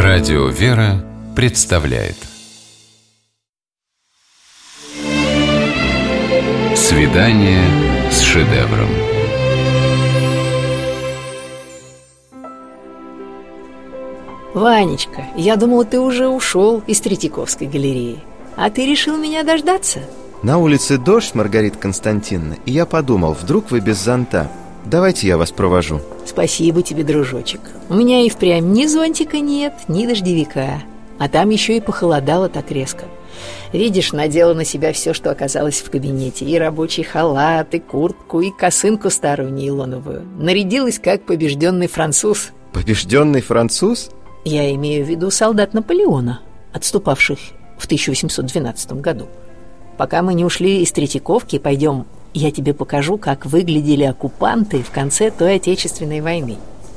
Радио «Вера» представляет «Свидание с шедевром». Ванечка, я думала, ты уже ушел из Третьяковской галереи. А ты решил меня дождаться? На улице дождь, Маргарита Константиновна, и я подумал, вдруг вы без зонта. Давайте я вас провожу. Спасибо тебе, дружочек. У меня и впрямь ни зонтика нет, ни дождевика. А там еще и похолодало так резко. Видишь, надела на себя все, что оказалось в кабинете. И рабочий халат, и куртку, и косынку старую нейлоновую. Нарядилась, как побежденный француз. Побежденный француз? Я имею в виду солдат Наполеона, отступавших в 1812 году. Пока мы не ушли из Третьяковки, пойдем, я тебе покажу, как выглядели оккупанты в конце той Отечественной войны.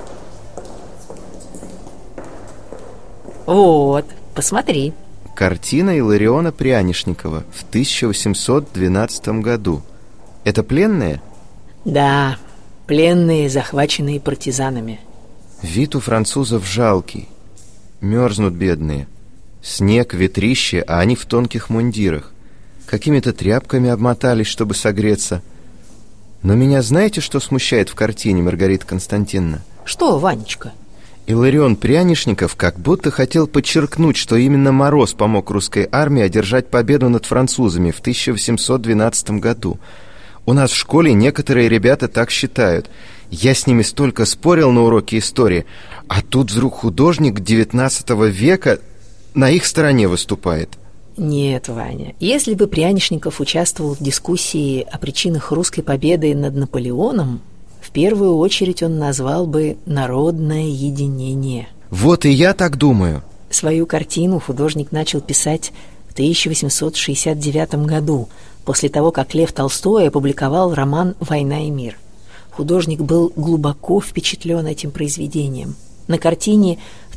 Вот, посмотри. Картина Иллариона Прянишникова в 1812 году. Это пленные? Да, пленные, захваченные партизанами. Вид у французов жалкий. Мерзнут бедные. Снег, ветрище, а они в тонких мундирах. Какими-то тряпками обмотались, чтобы согреться. Но меня знаете, что смущает в картине, Маргарита Константиновна? Что, Ванечка? Илларион Прянишников как будто хотел подчеркнуть, что именно Мороз помог русской армии одержать победу над французами в 1812 году. У нас в школе некоторые ребята так считают. Я с ними столько спорил на уроке истории, а тут вдруг художник XIX века на их стороне выступает. Нет, Ваня, если бы Прянишников участвовал в дискуссии о причинах русской победы над Наполеоном, в первую очередь он назвал бы «народное единение». Вот и я так думаю. Свою картину художник начал писать в 1869 году, после того, как Лев Толстой опубликовал роман «Война и мир». Художник был глубоко впечатлен этим произведением. На картине в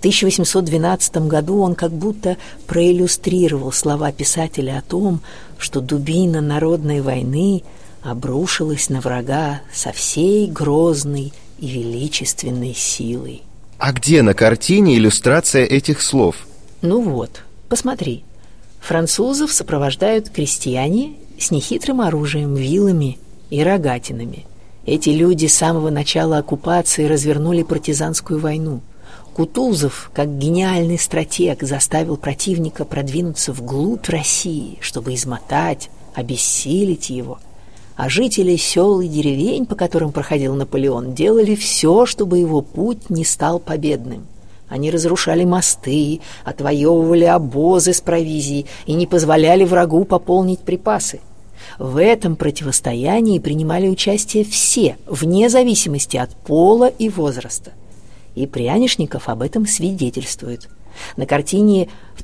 1812 году он как будто проиллюстрировал слова писателя о том, что дубина народной войны обрушилась на врага со всей грозной и величественной силой. А где на картине иллюстрация этих слов? Ну вот, посмотри. Французов сопровождают крестьяне с нехитрым оружием, вилами и рогатинами. Эти люди с самого начала оккупации развернули партизанскую войну. Кутузов, как гениальный стратег, заставил противника продвинуться вглубь России, чтобы измотать, обессилить его. А жители сел и деревень, по которым проходил Наполеон, делали все, чтобы его путь не стал победным. Они разрушали мосты, отвоевывали обозы с провизией и не позволяли врагу пополнить припасы. В этом противостоянии принимали участие все, вне зависимости от пола и возраста. И Прянишников об этом свидетельствует. На картине в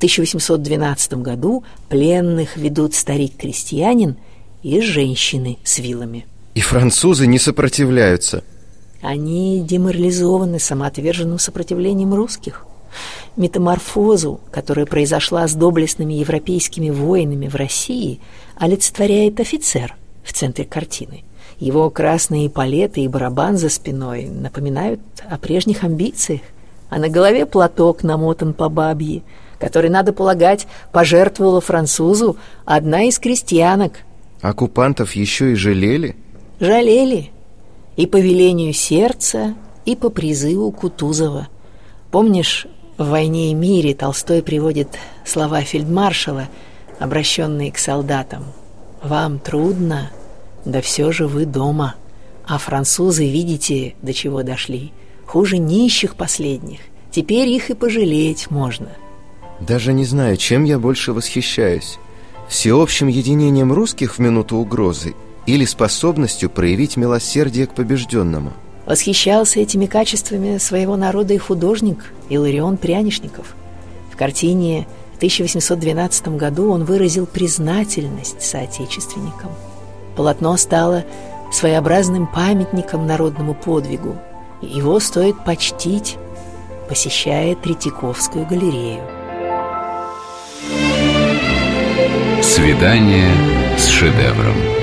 1812 году пленных ведут старик-крестьянин и женщины с вилами. И французы не сопротивляются. Они деморализованы самоотверженным сопротивлением русских. Метаморфозу, которая произошла с доблестными европейскими воинами в России, олицетворяет офицер в центре картины. Его красные эполеты и барабан за спиной напоминают о прежних амбициях, а на голове платок намотан по бабье, который, надо полагать, пожертвовала французу одна из крестьянок. Оккупантов еще и жалели? Жалели. И по велению сердца, и по призыву Кутузова. Помнишь, в «Войне и мире» Толстой приводит слова фельдмаршала, обращенные к солдатам: «Вам трудно, да все же вы дома, а французы, видите, до чего дошли, хуже нищих последних, теперь их и пожалеть можно». Даже не знаю, чем я больше восхищаюсь: всеобщим единением русских в минуту угрозы или способностью проявить милосердие к побежденному. Восхищался этими качествами своего народа и художник Илларион Прянишников. В картине в 1812 году он выразил признательность соотечественникам. Полотно стало своеобразным памятником народному подвигу. Его стоит почтить, посещая Третьяковскую галерею. «Свидание с шедевром».